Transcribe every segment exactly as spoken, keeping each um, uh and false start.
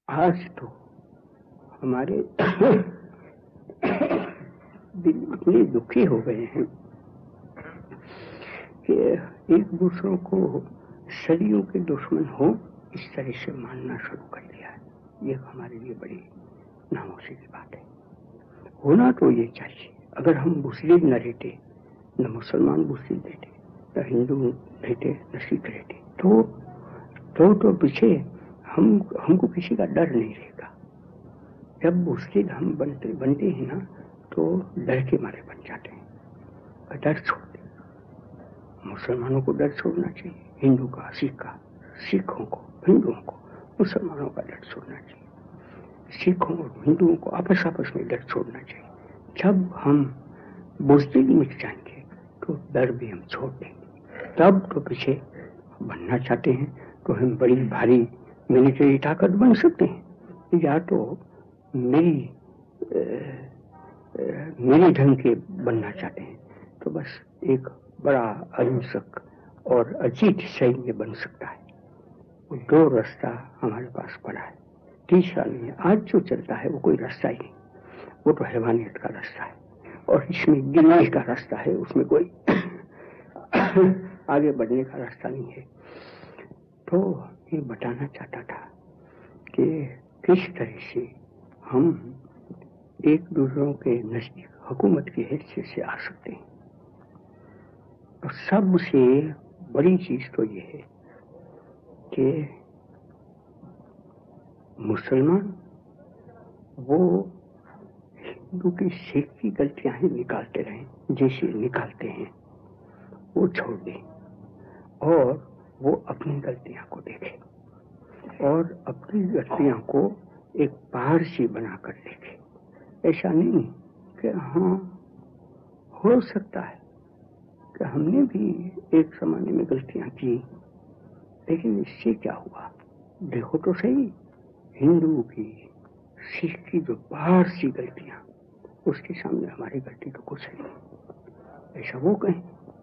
आज तो हमारे दिल इतने दुखी हो गए हैं कि एक दूसरों को सदियों के दुश्मन हो इस तरह से मानना शुरू कर दिया है। ये हमारे लिए बड़ी नामुमकिन की बात है। होना तो ये चाहिए, अगर हम मुस्लिम न रहते, न मुसलमान मुस्लिम रहते, न हिंदू रहते, न सिख रहते, तो तो तो पीछे हम हमको किसी का डर नहीं रहेगा। जब मुस्लिम हम बनते बनते हैं ना, तो डर के मारे बन जाते हैं। डर छोड़ दे, मुसलमानों को डर छोड़ना चाहिए, हिंदू का, सिख का, सिखों को, हिंदुओं को, मुसलमानों का डर छोड़ना चाहिए, सिखों और हिंदुओं को आपस आपस में डर छोड़ना चाहिए। जब हम बुज़दिल मिट जाएंगे तो डर भी हम छोड़ देंगे। तब तो पीछे बनना चाहते हैं तो हम बड़ी भारी मिलिट्री ताकत बन सकते हैं, या तो मेरी मेरे ढंग के बनना चाहते हैं तो बस एक बड़ा अहिंसक और अजीत सैन्य बन सकता है। वो दो रास्ता हमारे पास पड़ा है, तीसरा नहीं है। आज जो चलता है वो कोई रास्ता ही नहीं, वो तो हैवानियत का रास्ता है, और इसमें गिरने का रास्ता है, उसमें कोई आगे बढ़ने का रास्ता नहीं है। तो ये बताना चाहता था कि किस तरह से हम एक दूसरों के नजदीक हुकूमत की हैसियत से आ सकते हैं। और सबसे बड़ी चीज तो ये है कि मुसलमान वो हिंदू की सिख की गलतियां ही निकालते रहें, जैसे निकालते हैं वो छोड़ दें, और वो अपनी गलतियां को देखें और अपनी गलतियां को एक पारसी बनाकर देखें। ऐसा नहीं कि हाँ हो सकता है कि हमने भी एक जमाने में गलतियां की, लेकिन इससे क्या हुआ, देखो तो सही, हिंदू की, सिख की जो पारसी गलतियां, उसके सामने हमारी गलती तो कुछ नहीं। ऐसा वो कहें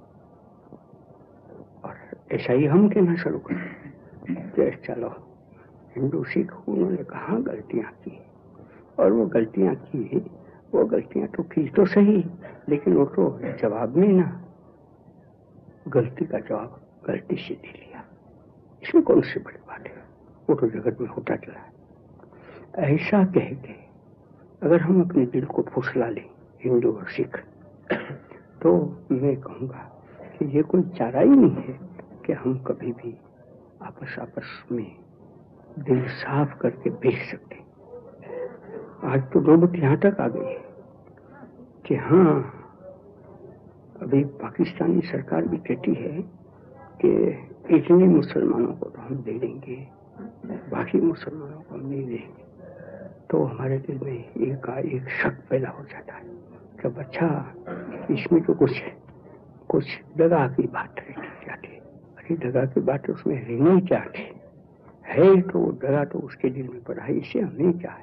और ऐसा ही हम कहना शुरू करें कि चलो हिंदू सिख उन्होंने कहाँ गलतियां की, और वो गलतियां की, वो गलतियां तो की तो सही, लेकिन वो तो जवाब में ना गलती का जवाब गलती से दे लिया। इसमें कौन सी बड़ी बात है, वो तो जगत में होता चला है। ऐसा कह के अगर हम अपने दिल को फुसला लें हिंदू और सिख, तो मैं कहूँगा कि ये कोई चारा ही नहीं है कि हम कभी भी आपस आपस में दिल साफ करके भेज सकते। आज तो नौबत यहाँ तक आ गई है कि हाँ, अभी पाकिस्तानी सरकार भी कहती है कि इतने मुसलमानों को तो हम दे देंगे, बाकी मुसलमानों को हम नहीं देंगे। तो हमारे दिल में एक का एक शक पैदा हो जाता है कि अच्छा, इसमें तो कुछ कुछ दगा की बात रहती जाती है। अरे दगा की बात उसमें रहनी चाहती है, तो दगा तो उसके दिल में पड़ा है, इसे हम नहीं चाहे।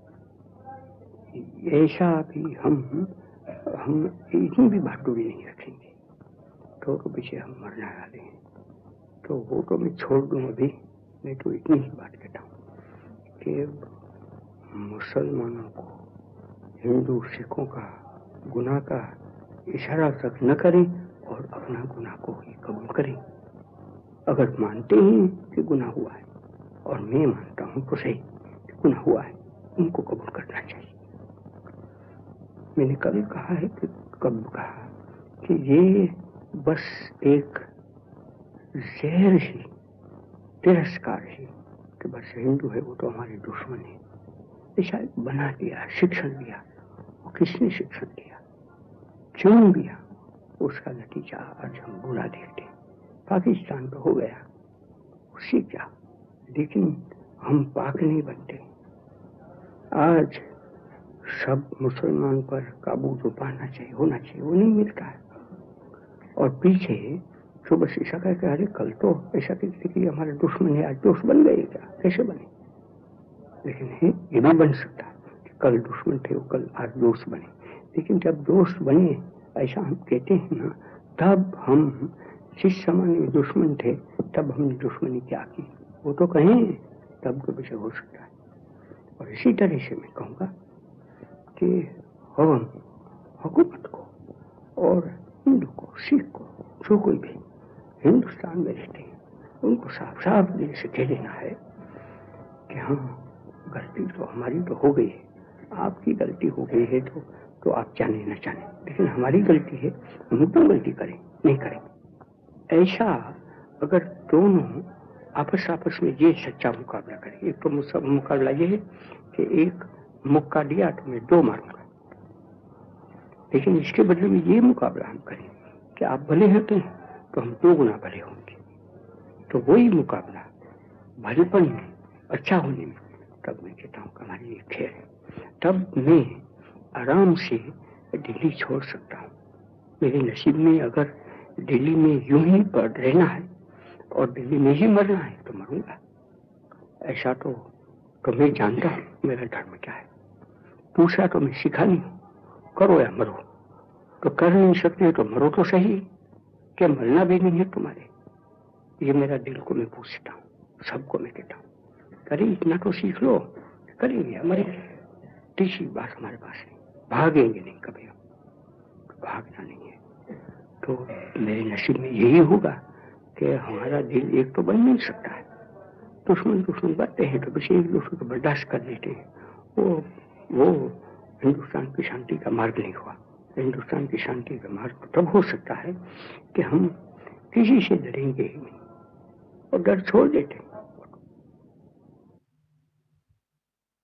ऐसा भी हम हम इतनी भी बहादुरी नहीं रखेंगे तो पीछे हम मरना वाले हैं। तो वो तो मैं छोड़ दूं अभी, मैं तो इतनी ही बात कहता हूँ कि मुसलमानों को हिंदू सिखों का गुनाह का इशारा तक न करें और अपना गुनाह को ही कबूल करें। अगर मानते हैं कि गुनाह हुआ है, और मैं मानता हूँ तो सही कि गुनाह हुआ है, उनको कबूल करना चाहिए। मैंने कल कहा है कि कब कहा कि ये बस एक जहर ही, तिरस्कार ही कि बस हिंदू है वो तो हमारे दुश्मन है, ऐसा बना दिया, शिक्षण दिया। वो किसने शिक्षण दिया, क्यों दिया, उसका नतीजा आज हम बुरा देखते हैं। पाकिस्तान तो हो गया, उससे क्या, लेकिन हम पाक नहीं बनते। आज सब मुसलमान पर काबू जो पाना चाहिए, होना चाहिए, वो नहीं मिलता है। और पीछे जो बस ऐसा कह के अरे कल तो ऐसा कहते कि हमारे दुश्मन है, आज दोस्त बन गए क्या, कैसे बने? लेकिन है, ये भी बन सकता है कि कल दुश्मन थे, वो कल आज दोस्त बने। लेकिन जब दोस्त बने ऐसा हम कहते हैं ना, तब हम जिस समय में दुश्मन थे तब हमने दुश्मनी क्या की, वो तो कहें, तब तो विषय हो सकता है। और इसी तरह से मैं कहूँगा कि हम हुकूमत को और हिंदू को, सिख को, जो कोई भी हिंदुस्तान में रहते हैं, उनको साफ साफ दिल से कह देना है कि हाँ, गलती तो हमारी तो हो गई है, आपकी गलती हो गई है तो तो आप जाने न जाने, लेकिन हमारी गलती है, हम तो गलती करें नहीं करें। ऐसा अगर दोनों आपस आपस में ये सच्चा मुकाबला करें। एक तो मुकाबला ये है कि एक मुक्का दिया तो मैं दो मारूंगा, लेकिन इसके बदले में ये मुकाबला हम करें कि आप भले होते हैं तो हम दो गुना भले होंगे। तो वही मुकाबला भलेपन में, अच्छा होने में, तब मैं कहता हूँ कि हमारी एक खेल है। तब मैं आराम से दिल्ली छोड़ सकता हूँ। मेरे नसीब में अगर दिल्ली में यूं ही पड़ रहना है और दिल्ली में ही मरना है तो मरूंगा। ऐसा तो तो मैं जानता हूँ मेरा धर्म क्या है। दूसरा तो मैं सिखा नहीं हूँ, करो या मरो। तो कर नहीं सकते तो मरो तो सही, क्या मरना भी नहीं है तुम्हारे। ये मेरा दिल को मैं पूछता हूँ, सबको मैं कहता हूँ, अरे इतना तो सीख लो, करेंगे हमारे। तीसरी बात हमारे पास नहीं, भागेंगे नहीं कभी, भागना नहीं है। तो मेरे नसीब में यही होगा कि हमारा दिल एक तो बन नहीं सकता है। दुश्मन दुश्मन बनते हैं तो बस एक दूसरे को बर्दाश्त कर लेते हैं। वो वो हिंदुस्तान की शांति का मार्ग नहीं हुआ। हिंदुस्तान की शांति का मार्ग तब हो सकता है कि हम किसी से डरेंगे ही नहीं और डर छोड़ देते हैं।